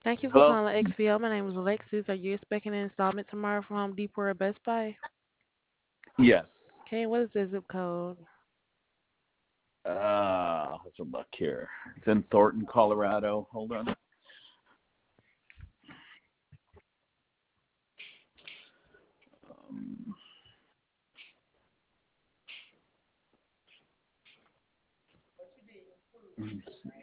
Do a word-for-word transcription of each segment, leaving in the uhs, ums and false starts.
Thank you for Hello? calling X P O. My name is Alexis. Are you expecting an installment tomorrow from Home Depot or Best Buy? Yes. Okay, what is the zip code? Uh, let's look here. It's in Thornton, Colorado. Hold on. Um, let's see.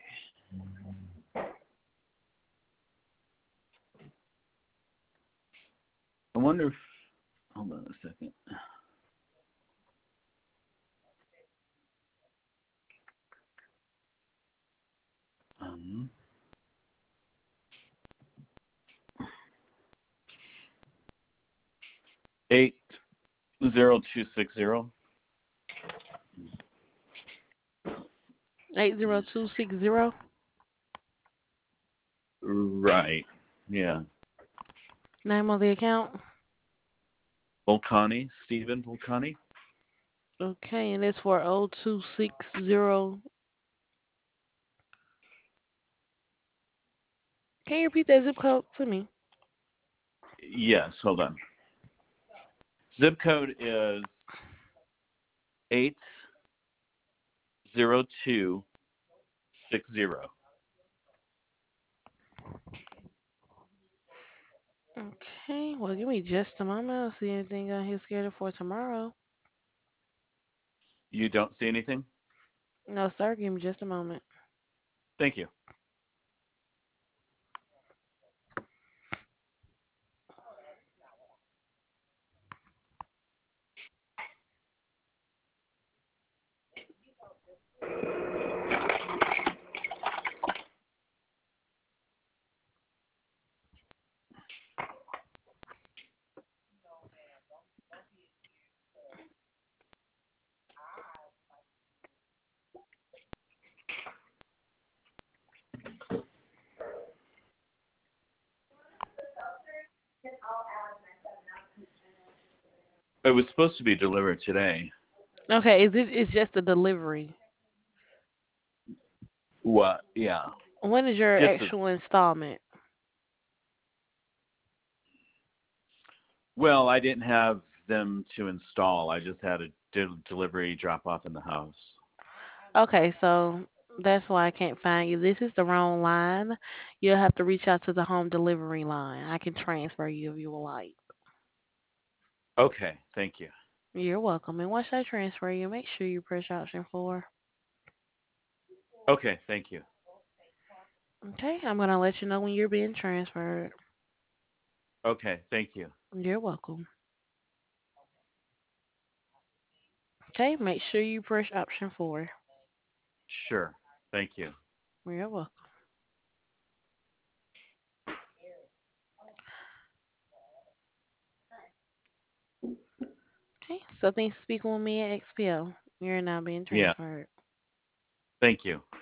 I wonder if. Hold on a second. Um, eight zero two six zero. eight zero two six zero. Right. Yeah. Name of the account? Volcani. Stephen Volcani. Okay, and it's for oh two six zero. Can you repeat that zip code to me? Yes. Hold on. Zip code is eight zero two six zero. Okay, well, give me just a moment. I don't see anything on here scheduled for tomorrow. You don't see anything? No, sir, give me just a moment. Thank you. It was supposed to be delivered today. Okay, is it? It's just a delivery. What? Yeah. When is your Just a, actual installment? well, I didn't have them to install. I just had a de- delivery drop off in the house. Okay, so that's why I can't find you. This is the wrong line. You'll have to reach out to the home delivery line. I can transfer you if you would like. Okay, thank you. You're welcome. And once I transfer you, make sure you press option four. Okay, thank you. Okay, I'm gonna let you know when you're being transferred. Okay, thank you. You're welcome. Okay, make sure you press option four. Sure. Thank you. You're welcome. Okay, so thanks for speaking with me at X P O. You're now being Yeah, transferred. thank you.